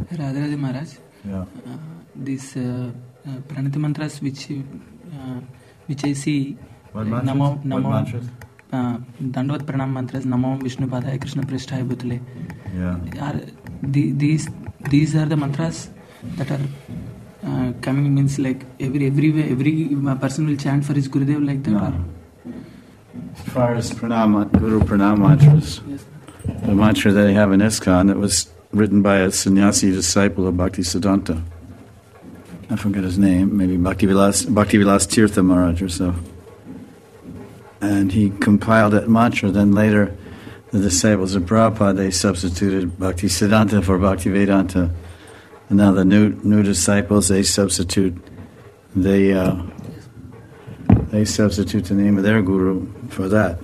Radharani Maharaj. Yeah. These pranati mantras which I see. What mantras? Mantras? Dandavat pranam mantras. Namo Vishnu Padaya Krishna Prishthaya Bhutale. Yeah. These are the mantras that are coming, means like every person will chant for his Gurudev like that. No. As far as Guru Pranam mantras, Yes. the mantra that they have in ISKCON, it was written by a sannyasi disciple of Bhaktisiddhanta. I forget his name, maybe Bhaktivilas Tirtha Maharaj or so. And he compiled that mantra. Then later, the disciples of Prabhupada, they substituted Bhaktisiddhanta for Bhaktivedanta. And now the new disciples, they substitute the name of their guru for that.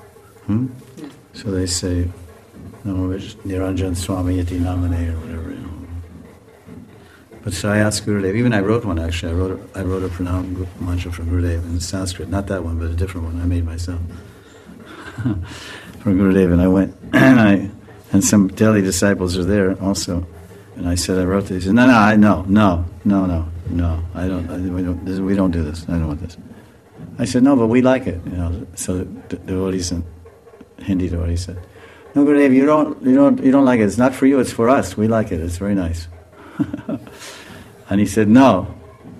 So they say, Niranjan Swami Yati Namane or whatever. But so I asked Gurudev, even I wrote one actually, I wrote a pranam mantra for Gurudev in Sanskrit, not that one, but a different one I made myself for Gurudev, and I went, and some Delhi disciples are there also, and I said I wrote this. He said, no, I don't, we don't do this, I don't want this. I said, no, but we like it, so the devotees in Hindi devotees said, no, Gurudev, you don't like it, it's not for you, it's for us, we like it, it's very nice. And he said, no.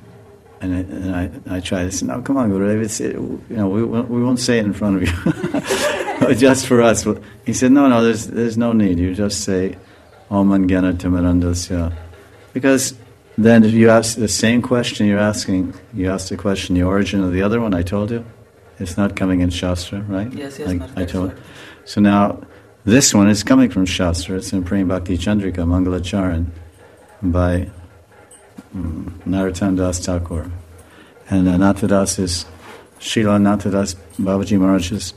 And I tried. I said, no, come on, Gurudev. We won't say it in front of you. Just for us. He said, no, there's no need. You just say, Om Anjana Timirandasya. Because then if you ask the same question you're asking, you ask the question, the origin of the other one, I told you, it's not coming in Shastra, right? Yes, like I told. So now, this one is coming from Shastra. It's in Prem Bhakti Chandrika, Mangalacharan, by Narottam Das Thakur. And Anantadas is Srila Anantadas Babaji Maharaj's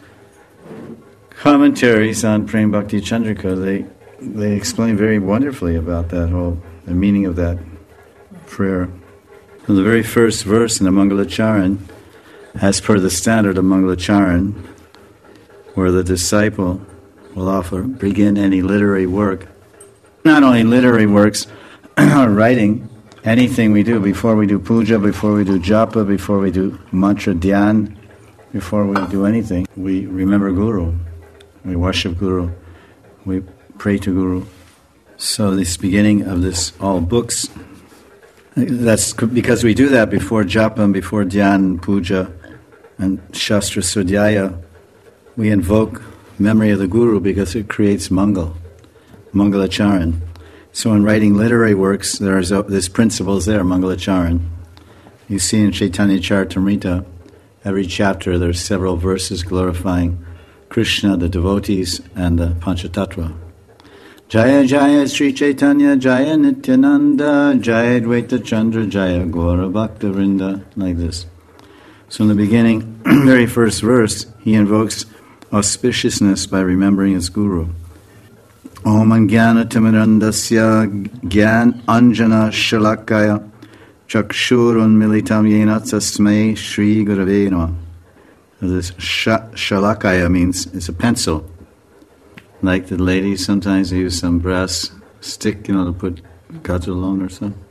commentaries on Prem Bhakti Chandrika. They explain very wonderfully about that the meaning of that prayer. So the very first verse in the Mangalacharan, as per the standard of Mangalacharan, where the disciple will begin any literary work, not only literary works, writing, anything we do, before we do puja, before we do japa, before we do mantra dhyan, before we do anything, we remember Guru, we worship Guru, we pray to Guru. So this beginning of this, all books, that's because we do that before japa and before dhyan, puja, and shastra swadhyaya, we invoke memory of the Guru because it creates mangalacharan. So in writing literary works, there's principles there, Mangalacharan. You see in Chaitanya Charitamrita, every chapter there's several verses glorifying Krishna, the devotees, and the Panchatattva. Jaya Jaya Sri Chaitanya Jaya Nityananda Jaya Dvaita Chandra Jaya Gaura Bhakta Vrinda, like this. So in the beginning, very first verse, he invokes auspiciousness by remembering his Guru. Om Anjana Timirandasya Gyan Anjana Shalakaya Chakshurun Militam Yena Tasmai Shri Gurave Namah. This Shalakaya means it's a pencil. Like the ladies, sometimes they use some brass stick, to put kajal on or something.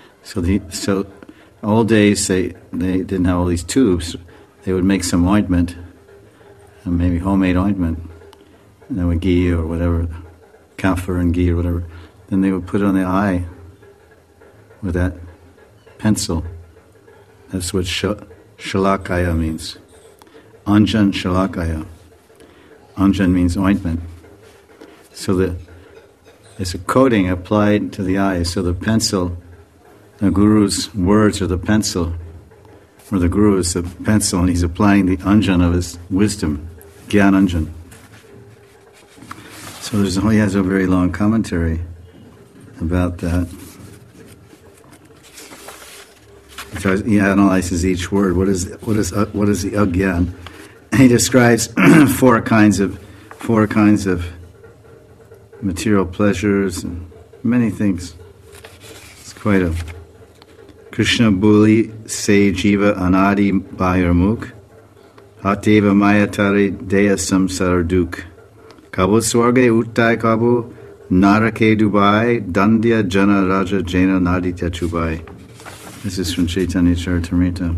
So old days they didn't have all these tubes. They would make some ointment, and maybe homemade ointment, and then with ghee or whatever, camphor and ghee or whatever. Then they would put it on the eye with that pencil. That's what Shalakaya means. Anjan Shalakaya. Anjan means ointment. So it's a coating applied to the eye. So the pencil, the Guru's words are the pencil, or the Guru is the pencil, and he's applying the Anjan of his wisdom, Gyan Anjan. So he has a very long commentary about that. He analyzes each word. What is the agyan? He describes four kinds of material pleasures and many things. It's quite a Krishna Buli Se Jiva Anadi Bahirmukh Hateva Mayatari Deya Samsar Duk Kabu Swarge Uttai Kabu Narake Dubai, Dandya Jana Raja Jena Naditya Chubai. This is from Chaitanya Charitamrita.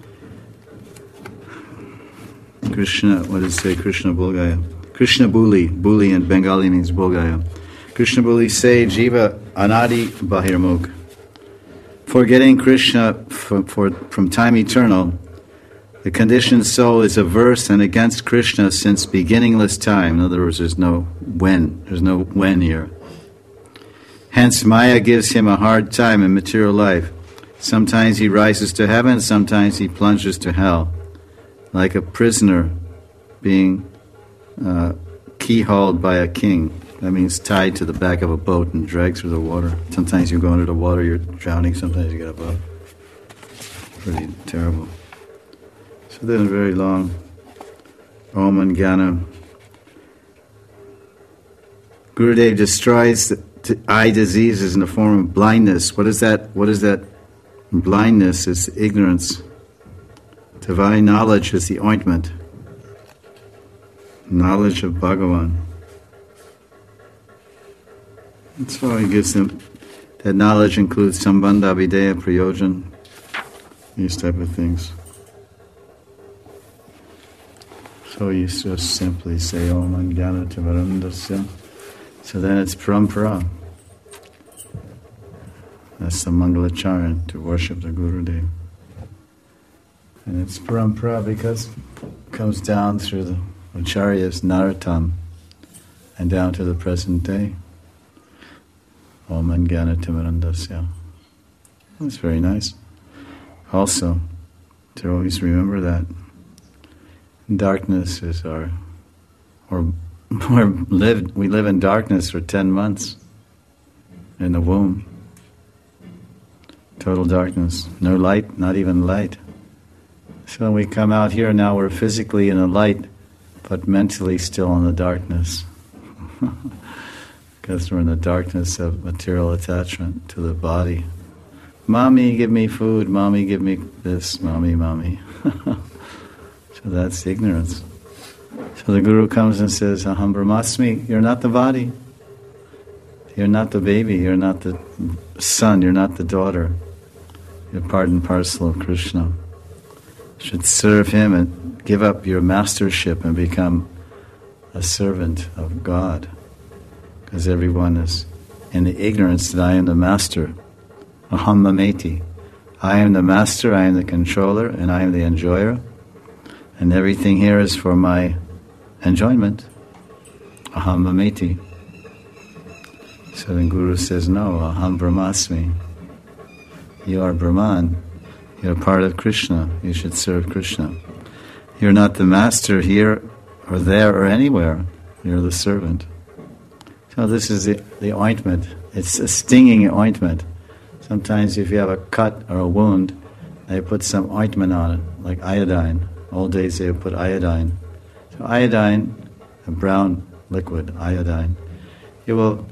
Krishna, what does it say? Krishna Bulgaya. Krishna Buli. Buli in Bengali means Bulgaya. Krishna Buli say, Jiva Anadi Bahirmukh. Forgetting Krishna from time eternal, the conditioned soul is averse and against Krishna since beginningless time. In other words, there's no when. There's no when here. Hence, Maya gives him a hard time in material life. Sometimes he rises to heaven, sometimes he plunges to hell. Like a prisoner being keyholed by a king. That means tied to the back of a boat and dragged through the water. Sometimes you go under the water, you're drowning, sometimes you get above. Pretty terrible. So then very long. Om and Jnana. Gurudev destroys the eye diseases in the form of blindness. What is that? What is that? Blindness is ignorance. Divine knowledge is the ointment. Knowledge of Bhagavan. That's why he gives them. That knowledge includes Sambandha, Videya, Prayojan, these type of things. So you just simply say Om Jnana Timarandasya. So then it's Parampara. That's the Mangalacharan, to worship the Gurudev. And it's Parampara because it comes down through the Acharyas, Narottam, and down to the present day. Om Jnana Timarandasya. That's very nice. Also, to always remember that darkness is we live in darkness for 10 months in the womb. Total darkness. No light, not even light. So when we come out here now, we're physically in the light, but mentally still in the darkness. Because we're in the darkness of material attachment to the body. Mommy, give me food. Mommy, give me this. Mommy, mommy. So that's ignorance. So the Guru comes and says, Aham Brahmasmi, you're not the body. You're not the baby. You're not the son. You're not the daughter. You're part and parcel of Krishna. You should serve him and give up your mastership and become a servant of God. Because everyone is in the ignorance that I am the master. Aham Mameti. I am the master, I am the controller, and I am the enjoyer. And everything here is for my enjoyment. Aham Mameti. So the Guru says, no, Aham Brahmasmi. You are Brahman. You're part of Krishna. You should serve Krishna. You're not the master here or there or anywhere. You're the servant. So this is the ointment. It's a stinging ointment. Sometimes if you have a cut or a wound, they put some ointment on it, like iodine. Old days they would put iodine. So iodine, a brown liquid, iodine, it will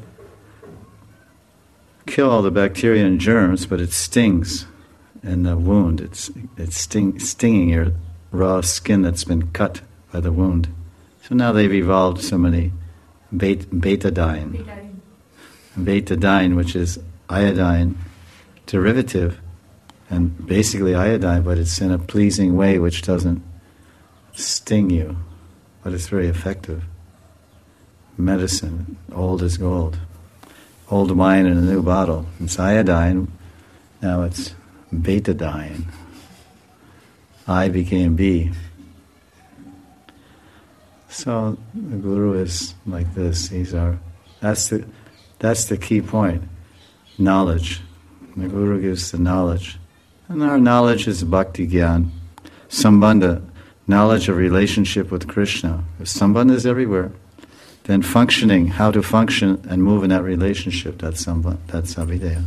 kill all the bacteria and germs, but it stings in the wound. It's stinging your raw skin that's been cut by the wound. So now they've evolved so many betadine, which is iodine derivative, and basically iodine, but it's in a pleasing way which doesn't sting you, but it's very effective. Medicine, old as gold. Old wine in a new bottle. It's iodine, now it's betadine. I became B. So the Guru is like this. That's the key point. Knowledge. The Guru gives the knowledge. And our knowledge is bhakti gyan. Sambandha, knowledge of relationship with Krishna. If Sambandha is everywhere, then functioning, how to function and move in that relationship, that's Sambandha, that's Abhideya.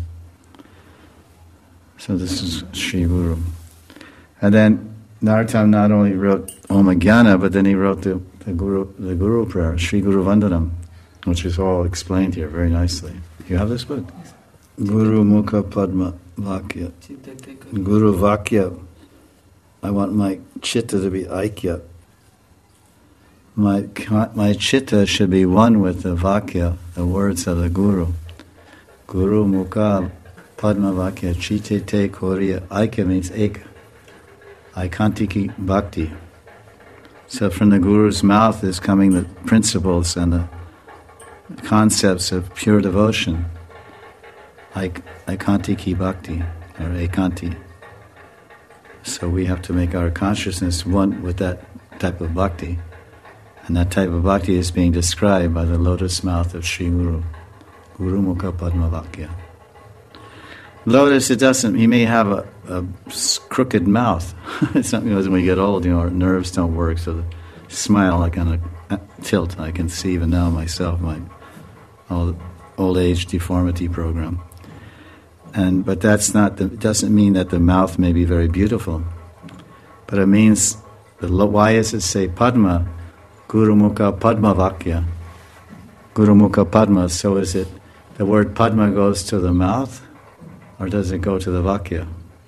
So this is Sri Guru. And then Narottam not only wrote Om Jnana, but then he wrote the Guru prayer, Sri Guru Vandanam, which is all explained here very nicely. You have this book? Guru Mukha Padma Vakya. Guru Vakya. I want my chitta to be Aikya. my chitta should be one with the Vakya, the words of the Guru. Guru Mukha Padma Vakya Chitte Te Koriya. Aika means ek. Aikantiki Bhakti. So from the Guru's mouth is coming the principles and the concepts of pure devotion. Aikantiki Bhakti, or Ekanti. So we have to make our consciousness one with that type of bhakti. And that type of bhakti is being described by the lotus mouth of Sri Guru. Guru Mukha Padma Vakya. Lotus, he may have a crooked mouth. It's something as when we get old, our nerves don't work, so the smile like on a tilt. I can see even now myself, my old age deformity program. But it doesn't mean that the mouth may be very beautiful. But it means, why does it say Padma? Guru Mukha Padma Vakya. Guru Mukha Padma, so is it, the word Padma goes to the mouth, or does it go to the Vakya?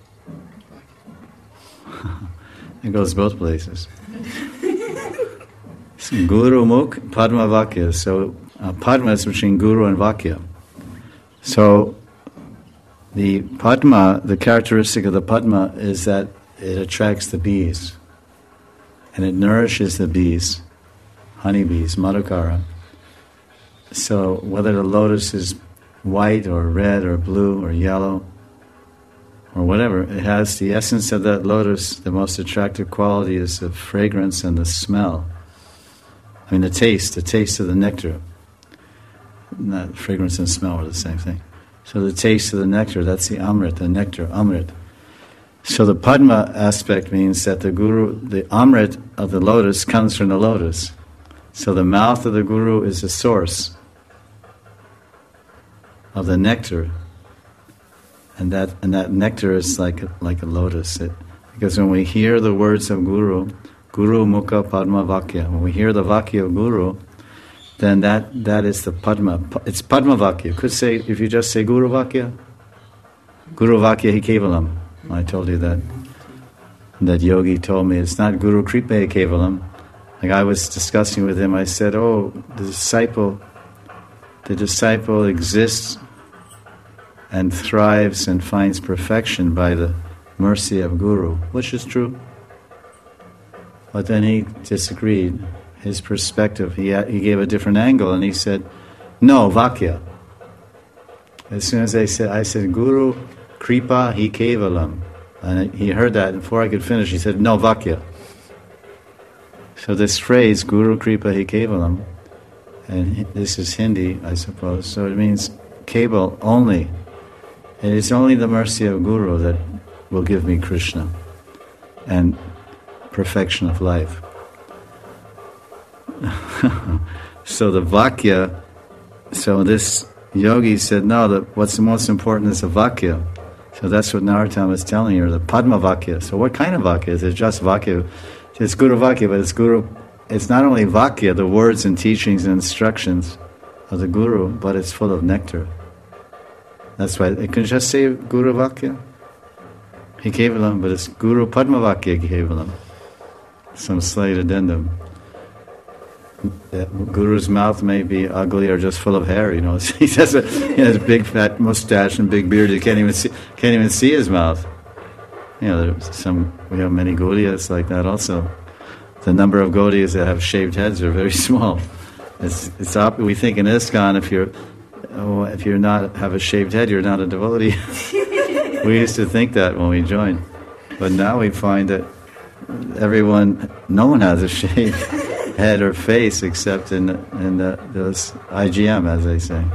It goes both places. Guru Mukh, Padma Vakya. So Padma is between Guru and Vakya. So the Padma, the characteristic of the Padma is that it attracts the bees. And it nourishes the bees, honeybees, Madhukara. So whether the lotus is white or red or blue or yellow or whatever, it has the essence of that lotus. The most attractive quality is the fragrance and the smell. I mean the taste of the nectar. Not fragrance and smell are the same thing. So the taste of the nectar, that's the Amrit, the nectar, Amrit. So the Padma aspect means that the Amrit of the lotus comes from the lotus. So the mouth of the Guru is the source of the nectar, and that nectar is like a lotus. Because when we hear the words of Guru, Guru Mukha Padma Vakya, when we hear the Vakya of Guru, then that is the Padma. It's Padma Vakya. Could say, if you just say Guru Vakya Hi Kevalam. I told you that yogi told me it's not Guru Kripa Hi Kevalam. Like I was discussing with him, I said, the disciple exists and thrives and finds perfection by the mercy of Guru, which is true. But then he disagreed. His perspective, he gave a different angle, and he said, no, Vakya. As soon as I said, Guru Kripa Hi Kevalam. And he heard that, and before I could finish, he said, no, Vakya. So this phrase, Guru Kripa Hi Kevalam, and this is Hindi, I suppose, so it means Keval only. It is only the mercy of Guru that will give me Krishna and perfection of life. So the Vakya, so this yogi said, no, what's the most important is the Vakya. So that's what Narottam is telling her, the Padma Vakya. So what kind of Vakya? Is it just Vakya? It's Guru Vakya, but it's not only Vakya, the words and teachings and instructions of the Guru, but it's full of nectar. That's why it can just say Guru Vakya Hi Kevalam, but it's Guru Padma Vakya Hi Kevalam. Some slight addendum. The Guru's mouth may be ugly or just full of hair. He has a big fat mustache and big beard. You can't even see his mouth. We have many Gaudiyas like that also. The number of Gaudiyas that have shaved heads are very small. We think in ISKCON if you're not have a shaved head, you're not a devotee. We used to think that when we joined, but now we find that no one has a shaved head or face except in those IGM, as they say.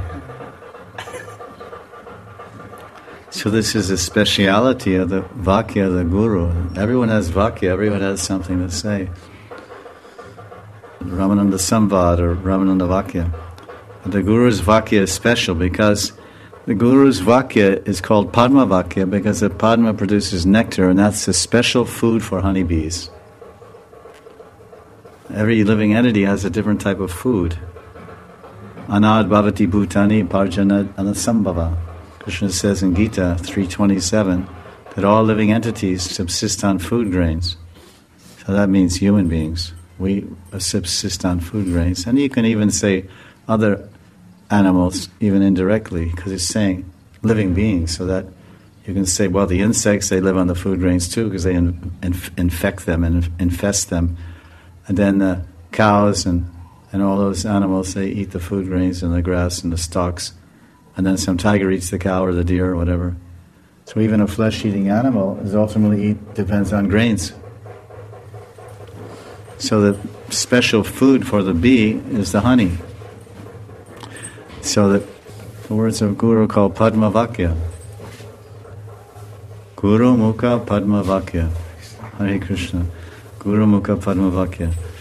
So this is a speciality of the Vakya of the Guru. Everyone has Vakya, everyone has something to say. Ramananda Samvad or Ramananda Vakya. The Guru's Vakya is special because the Guru's Vakya is called Padma Vakya because the Padma produces nectar, and that's a special food for honeybees. Every living entity has a different type of food. Anad bhavati bhutani parjana anasambhava. Krishna says in Gita 3:27 that all living entities subsist on food grains. So that means human beings. we subsist on food grains. And you can even say other animals, even indirectly, because it's saying living beings, so that you can say, well, the insects, they live on the food grains too, because they infect them and infest them. And then the cows and all those animals, they eat the food grains and the grass and the stalks. And then some tiger eats the cow or the deer or whatever. So even a flesh-eating animal is ultimately depends on grains. So the special food for the bee is the honey. So the words of Guru called Padmavakya. Guru Mukha Padmavakya. Hare Krishna. Guru Mukha Padmavakya.